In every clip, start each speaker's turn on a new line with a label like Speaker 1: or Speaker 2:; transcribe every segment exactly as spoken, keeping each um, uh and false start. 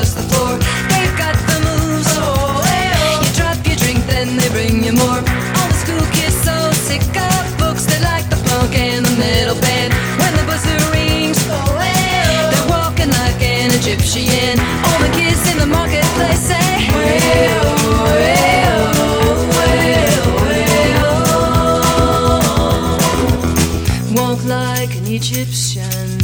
Speaker 1: across the floor. They've got the moves. Oh, hey, oh. You drop your drink, then they bring you more. All the school kids so sick of books, they like the punk and the metal band. When the buzzer rings, oh, hey, oh. They're walking like an Egyptian. All the kids in the marketplace say, way, oh, way, oh, way, oh, way, oh. Walk like an Egyptian.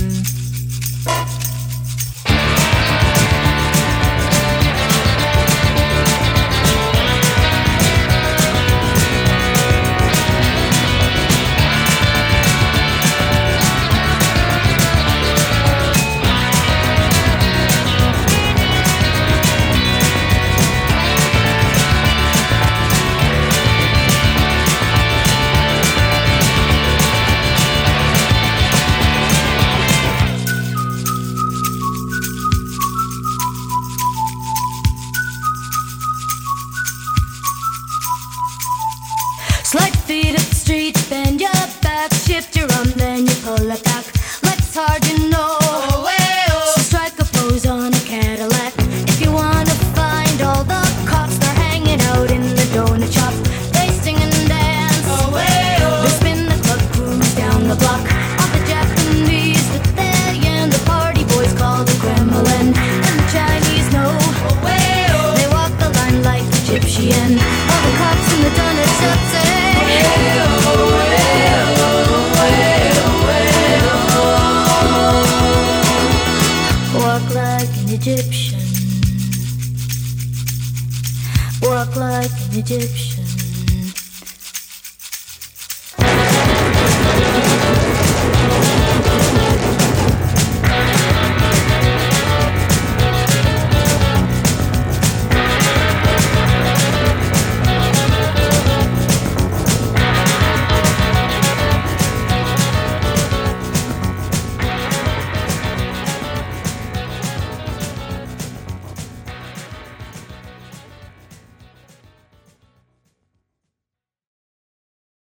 Speaker 1: Slide feet up the street, bend your back, shift your arm, then you pull it back. Legs hard, you know. Oh, hey, oh. So strike a pose on a Cadillac. If you wanna find all the cops, they're hanging out in the donut shop. They sing and dance. Oh, hey, oh. They spin the club cruise down the block. All the Japanese that they and the party boys call the Kremlin. And the Chinese know. Oh, hey, oh. They walk the line like Egyptian. All the cops in the donut shop say, walk like an Egyptian. Walk like an Egyptian.